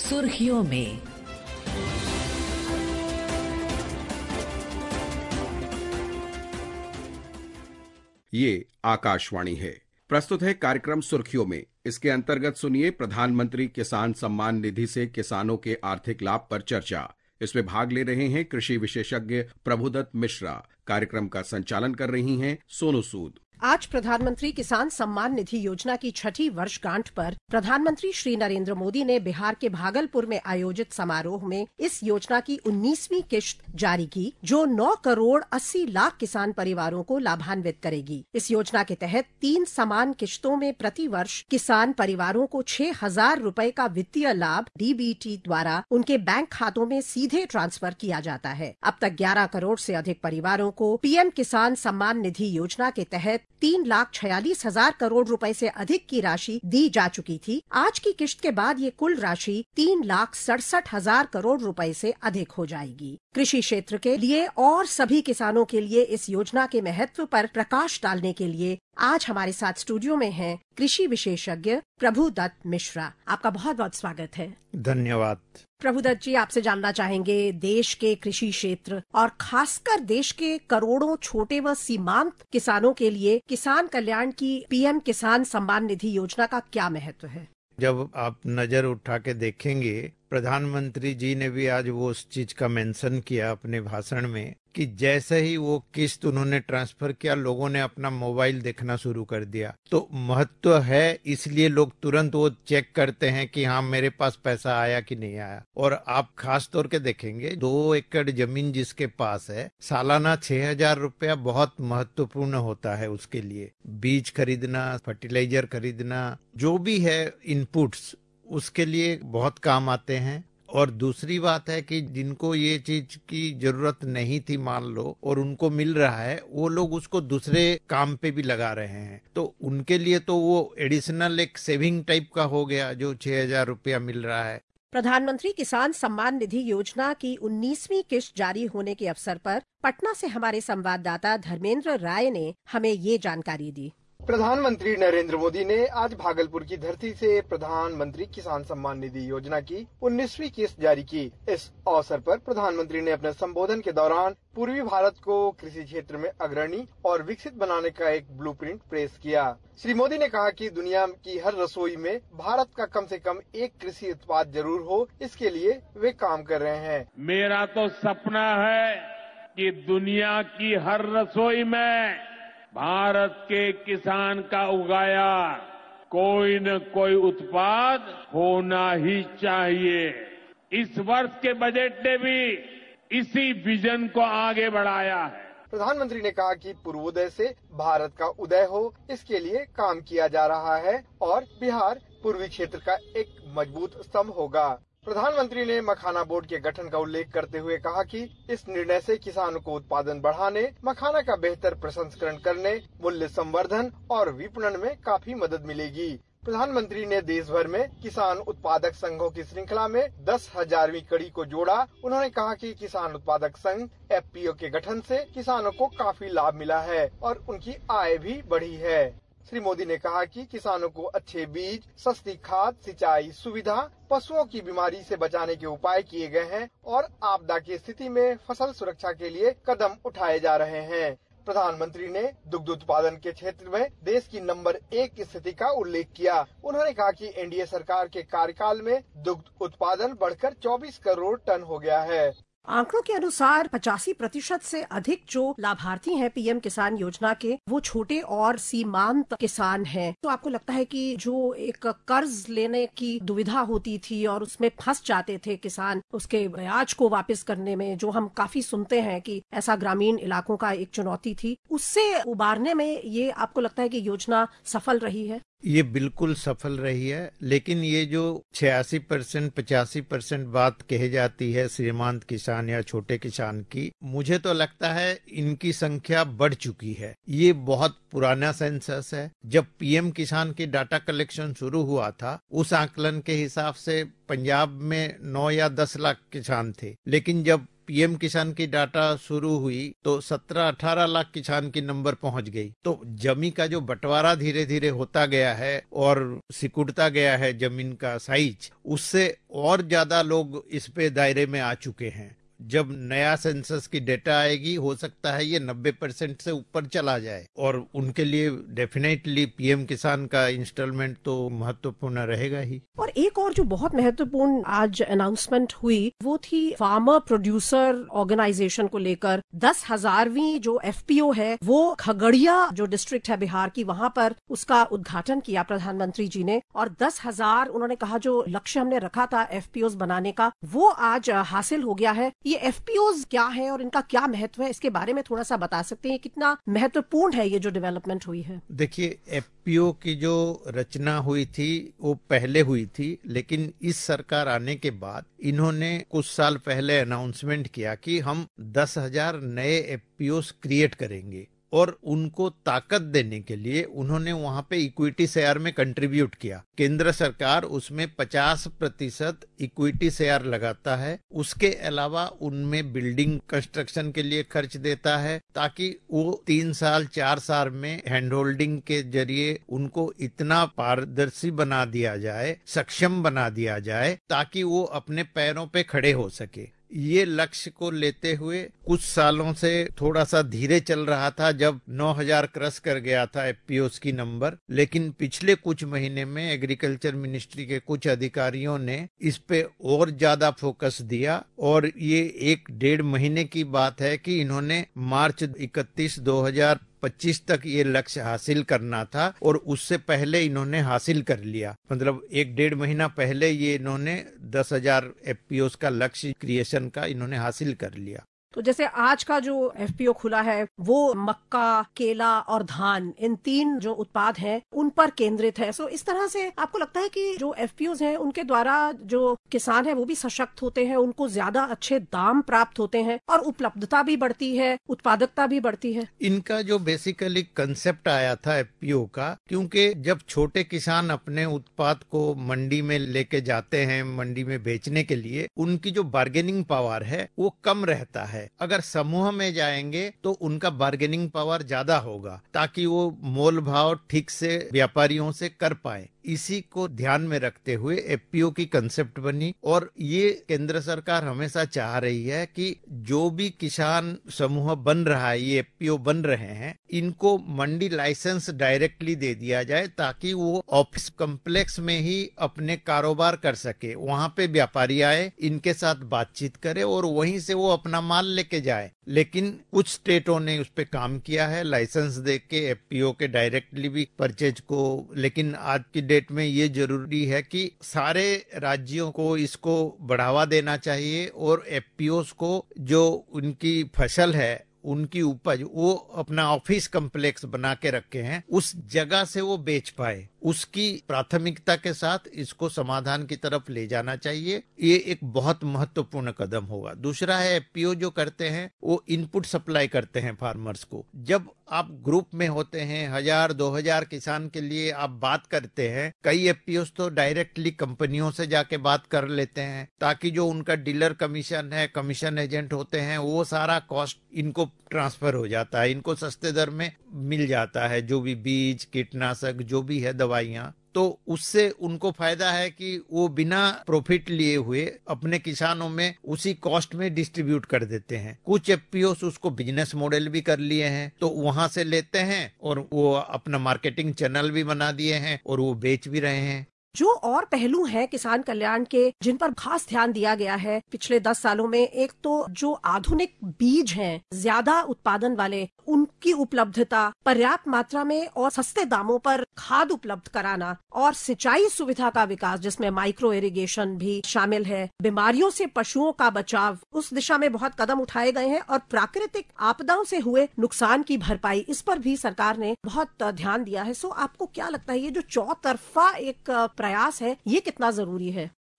सुर्खियों में। ये आकाशवाणी है। प्रस्तुत है कार्यक्रम सुर्खियों में। इसके अंतर्गत सुनिए प्रधानमंत्री किसान सम्मान निधि से किसानों के आर्थिक लाभ पर चर्चा। इसमें भाग ले रहे हैं कृषि विशेषज्ञ प्रभुदत्त मिश्रा। कार्यक्रम का संचालन कर रही हैं सोनू सूद। आज प्रधानमंत्री किसान सम्मान निधि योजना की 6ठी वर्षगांठ पर प्रधानमंत्री श्री नरेंद्र मोदी ने बिहार के भागलपुर में आयोजित समारोह में इस योजना की 19वीं किश्त जारी की, जो 9 करोड़ 80 लाख किसान परिवारों को लाभान्वित करेगी। इस योजना के तहत 3 समान किश्तों में प्रति वर्ष किसान परिवारों को 6,000 रुपए का वित्तीय लाभ डीबीटी द्वारा उनके बैंक खातों में सीधे ट्रांसफर किया जाता है। अब तक 11 करोड़ से अधिक परिवारों को पीएम किसान सम्मान निधि योजना के तहत 3,46,000 करोड़ रुपए से अधिक की राशि दी जा चुकी थी। आज की किश्त के बाद ये कुल राशि 3,67,000 करोड़ रुपए से अधिक हो जाएगी। कृषि क्षेत्र के लिए और सभी किसानों के लिए इस योजना के महत्व पर प्रकाश डालने के लिए आज हमारे साथ स्टूडियो में हैं कृषि विशेषज्ञ प्रभुदत्त मिश्रा। आपका बहुत बहुत स्वागत है। धन्यवाद। प्रभुदत्त जी, आपसे जानना चाहेंगे देश के कृषि क्षेत्र और खासकर देश के करोड़ों छोटे व सीमांत किसानों के लिए किसान कल्याण की पीएम किसान सम्मान निधि योजना का क्या महत्व है? जब आप नजर उठा के देखेंगे, प्रधानमंत्री जी ने भी आज वो उस चीज का मेंशन किया अपने भाषण में कि जैसे ही वो किस्त उन्होंने ट्रांसफर किया, लोगों ने अपना मोबाइल देखना शुरू कर दिया। तो महत्व है, इसलिए लोग तुरंत वो चेक करते हैं कि हाँ मेरे पास पैसा आया कि नहीं आया। और आप खास तौर के देखेंगे 2 एकड़ जमीन जिसके पास है, सालाना 6,000 रुपया बहुत महत्वपूर्ण होता है उसके लिए। बीज खरीदना, फर्टिलाइजर खरीदना, जो भी है इनपुट्स, उसके लिए बहुत काम आते हैं। और दूसरी बात है कि जिनको ये चीज की जरूरत नहीं थी मान लो, और उनको मिल रहा है, वो लोग उसको दूसरे काम पे भी लगा रहे हैं। तो उनके लिए तो वो एडिशनल एक सेविंग टाइप का हो गया, जो 6,000 रुपया मिल रहा है। प्रधानमंत्री किसान सम्मान निधि योजना की 19वीं किश्त जारी होने के अवसर पर पटना से हमारे संवाददाता धर्मेंद्र राय ने हमें ये जानकारी दी। प्रधानमंत्री नरेंद्र मोदी ने आज भागलपुर की धरती से प्रधानमंत्री किसान सम्मान निधि योजना की 19वीं किस्त जारी की। इस अवसर पर प्रधानमंत्री ने अपने संबोधन के दौरान पूर्वी भारत को कृषि क्षेत्र में अग्रणी और विकसित बनाने का एक ब्लूप्रिंट पेश किया। श्री मोदी ने कहा कि दुनिया की हर रसोई में भारत का कम से कम एक कृषि उत्पाद जरूर हो, इसके लिए वे काम कर रहे हैं। मेरा तो सपना है कि दुनिया की हर रसोई में भारत के किसान का उगाया कोई न कोई उत्पाद होना ही चाहिए। इस वर्ष के बजट ने भी इसी विजन को आगे बढ़ाया है। प्रधानमंत्री ने कहा कि पूर्वोदय से भारत का उदय हो, इसके लिए काम किया जा रहा है और बिहार पूर्वी क्षेत्र का एक मजबूत स्तंभ होगा। प्रधानमंत्री ने मखाना बोर्ड के गठन का उल्लेख करते हुए कहा कि इस निर्णय से किसानों को उत्पादन बढ़ाने, मखाना का बेहतर प्रसंस्करण करने, मूल्य संवर्धन और विपणन में काफी मदद मिलेगी। प्रधानमंत्री ने देश भर में किसान उत्पादक संघों की श्रृंखला में 10,000वीं कड़ी को जोड़ा। उन्होंने कहा कि किसान उत्पादक संघ एफपीओ के गठन से किसानों को काफी लाभ मिला है और उनकी आय भी बढ़ी है। श्री मोदी ने कहा कि किसानों को अच्छे बीज, सस्ती खाद, सिंचाई सुविधा, पशुओं की बीमारी से बचाने के उपाय किए गए हैं और आपदा की स्थिति में फसल सुरक्षा के लिए कदम उठाए जा रहे हैं। प्रधानमंत्री ने दुग्ध उत्पादन के क्षेत्र में देश की नंबर 1 की स्थिति का उल्लेख किया। उन्होंने कहा कि एनडीए सरकार के कार्यकाल में दुग्ध उत्पादन बढ़कर 24 करोड़ टन हो गया है। आंकड़ों के अनुसार 85% से अधिक जो लाभार्थी हैं पीएम किसान योजना के, वो छोटे और सीमांत किसान हैं। तो आपको लगता है कि जो एक कर्ज लेने की दुविधा होती थी और उसमें फंस जाते थे किसान, उसके ब्याज को वापस करने में, जो हम काफी सुनते हैं कि ऐसा ग्रामीण इलाकों का एक चुनौती थी, उससे उबारने में ये आपको लगता है कि योजना सफल रही है? ये बिल्कुल सफल रही है, लेकिन ये जो 86% 85% बात कही जाती है सीमांत किसान या छोटे किसान की, मुझे तो लगता है इनकी संख्या बढ़ चुकी है। ये बहुत पुराना सेंसस है। जब पीएम किसान की डाटा कलेक्शन शुरू हुआ था, उस आकलन के हिसाब से पंजाब में 9 या 10 लाख किसान थे, लेकिन जब पीएम किसान की डाटा शुरू हुई तो 17-18 लाख किसान की नंबर पहुंच गई। तो जमीन का जो बंटवारा धीरे धीरे होता गया है और सिकुड़ता गया है जमीन का साइज, उससे और ज्यादा लोग इस पे दायरे में आ चुके हैं। जब नया सेंसस की डेटा आएगी हो सकता है ये 90% से ऊपर चला जाए और उनके लिए डेफिनेटली पीएम किसान का इंस्टॉलमेंट तो महत्वपूर्ण रहेगा ही। और एक और जो बहुत महत्वपूर्ण आज अनाउंसमेंट हुई वो थी फार्मर प्रोड्यूसर ऑर्गेनाइजेशन को लेकर 10,000वीं जो एफपीओ है वो खगड़िया जो डिस्ट्रिक्ट है बिहार की, वहां पर उसका उद्घाटन किया प्रधानमंत्री जी ने। और 10,000 उन्होंने कहा जो लक्ष्य हमने रखा था एफपीओ बनाने का वो आज हासिल हो गया है। ये एफपीओज क्या है और इनका क्या महत्व है, इसके बारे में थोड़ा सा बता सकते हैं? कितना महत्वपूर्ण है ये जो डेवलपमेंट हुई है? देखिए, एफपीओ की जो रचना हुई थी वो पहले हुई थी, लेकिन इस सरकार आने के बाद इन्होंने कुछ साल पहले अनाउंसमेंट किया कि हम 10,000 नए एफपीओ क्रिएट करेंगे और उनको ताकत देने के लिए उन्होंने वहां पे इक्विटी शेयर में कंट्रीब्यूट किया। केंद्र सरकार उसमें 50% इक्विटी शेयर लगाता है। उसके अलावा उनमें बिल्डिंग कंस्ट्रक्शन के लिए खर्च देता है ताकि वो 3 साल 4 साल में हैंड होल्डिंग के जरिए उनको इतना पारदर्शी बना दिया जाए, सक्षम बना दिया जाए ताकि वो अपने पैरों पे खड़े हो सके। ये लक्ष्य को लेते हुए कुछ सालों से थोड़ा सा धीरे चल रहा था जब 9,000 क्रॉस कर गया था एफपीओस की नंबर, लेकिन पिछले कुछ महीने में एग्रीकल्चर मिनिस्ट्री के कुछ अधिकारियों ने इस पे और ज्यादा फोकस दिया और ये 1-1.5 महीने की बात है कि इन्होंने मार्च 31, 2025 तक ये लक्ष्य हासिल करना था और उससे पहले इन्होंने हासिल कर लिया। मतलब 1-1.5 महीना पहले ये इन्होंने 10,000 एफपीओ का लक्ष्य क्रिएशन का इन्होंने हासिल कर लिया। तो जैसे आज का जो एफपीओ खुला है वो मक्का, केला और धान, इन 3 जो उत्पाद हैं उन पर केंद्रित है। सो इस तरह से आपको लगता है कि जो एफपीओज हैं उनके द्वारा जो किसान है वो भी सशक्त होते हैं, उनको ज्यादा अच्छे दाम प्राप्त होते हैं और उपलब्धता भी बढ़ती है, उत्पादकता भी बढ़ती है? इनका जो बेसिकली कंसेप्ट आया था एफपीओ का, क्योंकि जब छोटे किसान अपने उत्पाद को मंडी में लेके जाते हैं, मंडी में बेचने के लिए, उनकी जो बार्गेनिंग पावर है वो कम रहता है। अगर समूह में जाएंगे तो उनका बार्गेनिंग पावर ज्यादा होगा ताकि वो मोल भाव ठीक से व्यापारियों से कर पाए। इसी को ध्यान में रखते हुए एफपीओ की कंसेप्ट बनी और ये केंद्र सरकार हमेशा चाह रही है कि जो भी किसान समूह बन रहा है, ये एफपीओ बन रहे हैं, इनको मंडी लाइसेंस डायरेक्टली दे दिया जाए ताकि वो ऑफिस कॉम्प्लेक्स में ही अपने कारोबार कर सके। वहां पे व्यापारी आए, इनके साथ बातचीत करे और वहीं से वो अपना माल लेके जाए। लेकिन कुछ स्टेटों ने उस पे काम किया है लाइसेंस दे के एफपीओ के डायरेक्टली भी परचेज को, लेकिन आज की डेट में ये जरूरी है कि सारे राज्यों को इसको बढ़ावा देना चाहिए और एफपीओस को जो उनकी फसल है, उनकी उपज, वो अपना ऑफिस कॉम्प्लेक्स बना के रखे हैं, उस जगह से वो बेच पाए। उसकी प्राथमिकता के साथ इसको समाधान की तरफ ले जाना चाहिए। ये एक बहुत महत्वपूर्ण कदम होगा। दूसरा है एफपीओ जो करते हैं वो इनपुट सप्लाई करते हैं फार्मर्स को। जब आप ग्रुप में होते हैं, 1,000-2,000 किसान के लिए आप बात करते हैं, कई एफपीओ तो डायरेक्टली कंपनियों से जाके बात कर लेते हैं ताकि जो उनका डीलर कमीशन है, कमीशन एजेंट होते हैं, वो सारा कॉस्ट इनको ट्रांसफर हो जाता है, इनको सस्ते दर में मिल जाता है, जो भी बीज, कीटनाशक, जो भी है दवाइयाँ। तो उससे उनको फायदा है कि वो बिना प्रॉफिट लिए हुए अपने किसानों में उसी कॉस्ट में डिस्ट्रीब्यूट कर देते हैं। कुछ एफपीओ उसको बिजनेस मॉडल भी कर लिए हैं, तो वहां से लेते हैं और वो अपना मार्केटिंग चैनल भी बना दिए हैं और वो बेच भी रहे हैं। जो और पहलू हैं किसान कल्याण के जिन पर खास ध्यान दिया गया है पिछले 10 सालों में, एक तो जो आधुनिक बीज हैं, ज्यादा उत्पादन वाले, उनकी उपलब्धता, पर्याप्त मात्रा में और सस्ते दामों पर खाद उपलब्ध कराना और सिंचाई सुविधा का विकास जिसमें माइक्रो इरिगेशन भी शामिल है। बीमारियों से पशुओं का बचाव, उस दिशा में बहुत कदम उठाए गए हैं और प्राकृतिक आपदाओं से हुए नुकसान की भरपाई, इस पर भी सरकार ने बहुत ध्यान दिया है। सो आपको क्या लगता है ये जो चौतरफा एक प्रयास है ये कितना जरूरी है?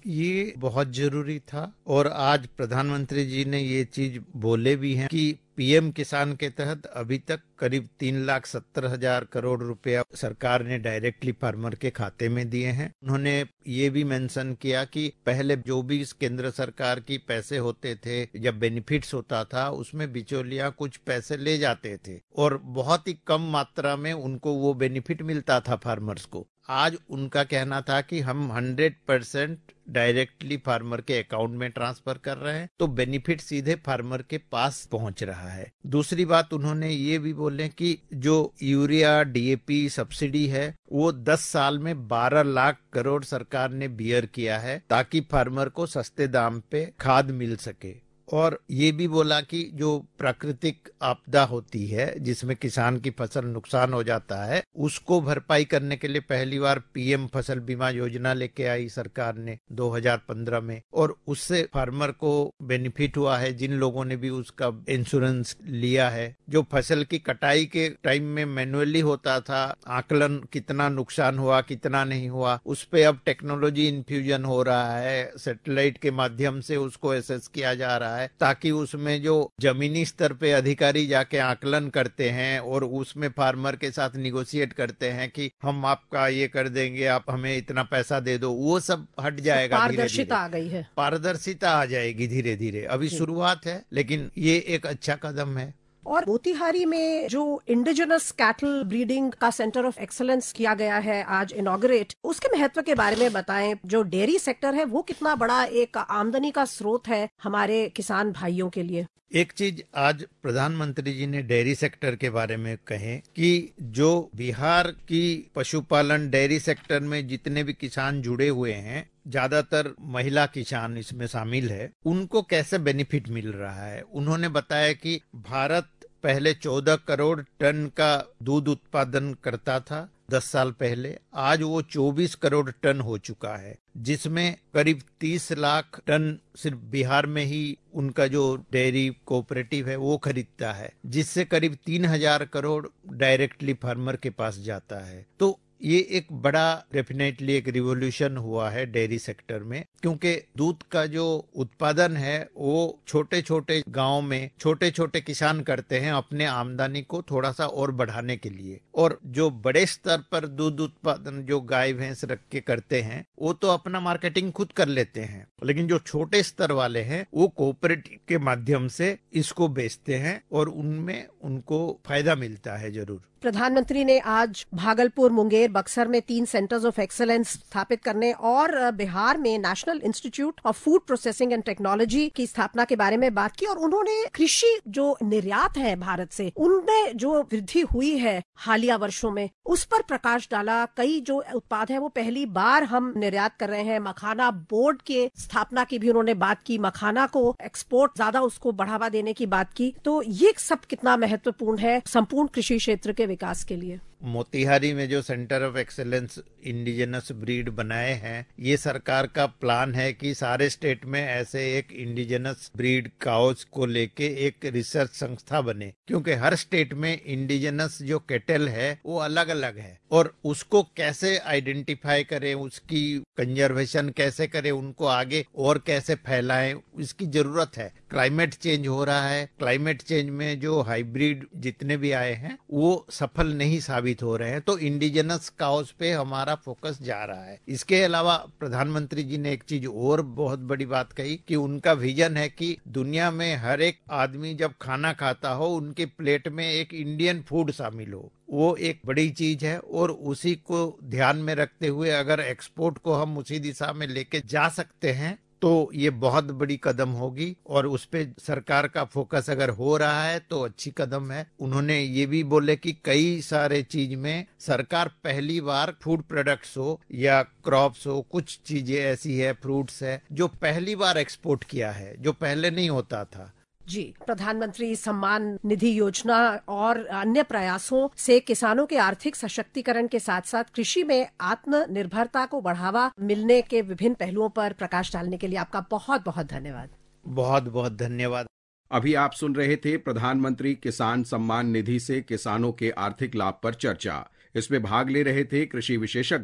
ये बहुत जरूरी था और आज प्रधानमंत्री जी ने ये चीज बोले भी हैं कि पीएम किसान के तहत अभी तक करीब 3,70,000 करोड़ रुपया सरकार ने डायरेक्टली फार्मर के खाते में दिए हैं। उन्होंने ये भी मेंशन किया कि पहले जो भी केंद्र सरकार की पैसे होते थे या बेनिफिट्स होता था उसमें बिचौलिया कुछ पैसे ले जाते थे और बहुत ही कम मात्रा में उनको वो बेनिफिट मिलता था फार्मर्स को। आज उनका कहना था कि हम 100% डायरेक्टली फार्मर के अकाउंट में ट्रांसफर कर रहे हैं, तो बेनिफिट सीधे फार्मर के पास पहुंच रहा है। दूसरी बात उन्होंने ये भी बोले कि जो यूरिया डीएपी सब्सिडी है वो 10 साल में 12 लाख करोड़ सरकार ने बियर किया है ताकि फार्मर को सस्ते दाम पे खाद मिल सके। और ये भी बोला कि जो प्राकृतिक आपदा होती है जिसमें किसान की फसल नुकसान हो जाता है उसको भरपाई करने के लिए पहली बार पीएम फसल बीमा योजना लेके आई सरकार ने 2015 में और उससे फार्मर को बेनिफिट हुआ है जिन लोगों ने भी उसका इंश्योरेंस लिया है। जो फसल की कटाई के टाइम में मैन्युअली होता था आकलन कितना नुकसान हुआ कितना नहीं हुआ, उस पे अब टेक्नोलॉजी इन्फ्यूजन हो रहा है, सैटेलाइट के माध्यम से उसको एसेस किया जा रहा है ताकि उसमें जो जमीनी स्तर पे अधिकारी जाके आकलन करते हैं और उसमें फार्मर के साथ निगोशिएट करते हैं कि हम आपका ये कर देंगे, आप हमें इतना पैसा दे दो, वो सब हट जाएगा। पारदर्शिता आ गई है, पारदर्शिता आ जाएगी धीरे धीरे। अभी शुरुआत है लेकिन ये एक अच्छा कदम है। और मोतिहारी में जो इंडिजिनस कैटल ब्रीडिंग का सेंटर ऑफ एक्सीलेंस किया गया है आज इनॉग्रेट, उसके महत्व के बारे में बताएं। जो डेयरी सेक्टर है वो कितना बड़ा एक आमदनी का स्रोत है हमारे किसान भाइयों के लिए। एक चीज आज प्रधानमंत्री जी ने डेयरी सेक्टर के बारे में कहे कि जो बिहार की पशुपालन डेयरी सेक्टर में जितने भी किसान जुड़े हुए हैं, ज्यादातर महिला किसान इसमें शामिल है, उनको कैसे बेनिफिट मिल रहा है। उन्होंने बताया कि भारत पहले 14 करोड़ टन का दूध उत्पादन करता था 10 साल पहले, आज वो 24 करोड़ टन हो चुका है, जिसमें करीब 30 लाख टन सिर्फ बिहार में ही उनका जो डेयरी कोऑपरेटिव है वो खरीदता है, जिससे करीब 3,000 करोड़ डायरेक्टली फार्मर के पास जाता है। तो ये एक बड़ा डेफिनेटली एक रिवॉल्यूशन हुआ है डेयरी सेक्टर में, क्योंकि दूध का जो उत्पादन है वो छोटे छोटे गांव में छोटे छोटे किसान करते हैं अपने आमदनी को थोड़ा सा और बढ़ाने के लिए। और जो बड़े स्तर पर दूध उत्पादन जो गाय भैंस रख के करते हैं वो तो अपना मार्केटिंग खुद कर लेते हैं, लेकिन जो छोटे स्तर वाले हैं वो कोऑपरेटिव के माध्यम से इसको बेचते हैं और उनमें उनको फायदा मिलता है जरूर। प्रधानमंत्री ने आज भागलपुर, मुंगेर, बक्सर में 3 सेंटर्स ऑफ एक्सीलेंस स्थापित करने और बिहार में national institute of food processing and technology की स्थापना के बारे में बात की। और उन्होंने कृषि जो निर्यात है भारत से, उनमें जो वृद्धि हुई है हालिया वर्षों में, उस पर प्रकाश डाला। कई जो उत्पाद है वो पहली बार हम निर्यात कर रहे हैं। मखाना बोर्ड के स्थापना की भी उन्होंने बात की, मखाना को एक्सपोर्ट ज्यादा उसको बढ़ावा देने की बात की। तो ये सब कितना महत्वपूर्ण है संपूर्ण कृषि क्षेत्र के विकास के लिए। मोतिहारी में जो centre of excellence indigenous breed बनाए हैं, ये सरकार का प्लान है कि सारे स्टेट में ऐसे एक इंडिजिनस ब्रीड काउस को लेके एक रिसर्च संस्था बने, क्योंकि हर स्टेट में इंडिजिनस जो कैटल है वो अलग अलग है और उसको कैसे आइडेंटिफाई करें, उसकी कंजर्वेशन कैसे करें, उनको आगे और कैसे फैलाएं, इसकी जरूरत है। क्लाइमेट चेंज हो रहा है, क्लाइमेट चेंज में जो हाइब्रिड जितने भी आए हैं वो सफल नहीं साबित हो रहे हैं, तो इंडिजिनस काउस पे हमारा फोकस जा रहा है। इसके अलावा प्रधानमंत्री जी ने एक चीज और बहुत बड़ी बात कही कि उनका विजन है कि दुनिया में हर एक आदमी जब खाना खाता हो उनके प्लेट में एक इंडियन फूड शामिल हो। वो एक बड़ी चीज है और उसी को ध्यान में रखते हुए अगर एक्सपोर्ट को हम उसी दिशा में लेके जा सकते हैं तो ये बहुत बड़ी कदम होगी और उस पे सरकार का फोकस अगर हो रहा है तो अच्छी कदम है। उन्होंने ये भी बोले कि कई सारे चीज में सरकार पहली बार फूड प्रोडक्ट्स हो या क्रॉप्स हो, कुछ चीजें ऐसी है, फ्रूट्स है, जो पहली बार एक्सपोर्ट किया है, जो पहले नहीं होता था। जी, प्रधानमंत्री सम्मान निधि योजना और अन्य प्रयासों से किसानों के आर्थिक सशक्तिकरण के साथ साथ कृषि में आत्मनिर्भरता को बढ़ावा मिलने के विभिन्न पहलुओं पर प्रकाश डालने के लिए आपका बहुत बहुत धन्यवाद। बहुत बहुत धन्यवाद। अभी आप सुन रहे थे प्रधानमंत्री किसान सम्मान निधि से किसानों के आर्थिक लाभ पर चर्चा। इसमें भाग ले रहे थे कृषि विशेषज्ञ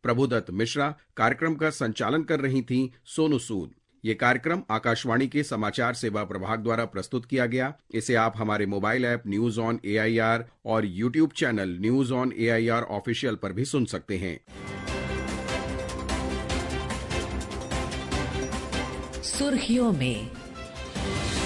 प्रभुदत्त मिश्रा। कार्यक्रम का संचालन कर रही थीं सोनू सूद। ये कार्यक्रम आकाशवाणी के समाचार सेवा प्रभाग द्वारा प्रस्तुत किया गया। इसे आप हमारे mobile app news on AIR और YouTube channel news on AIR official पर भी सुन सकते हैं। सुर्खियों में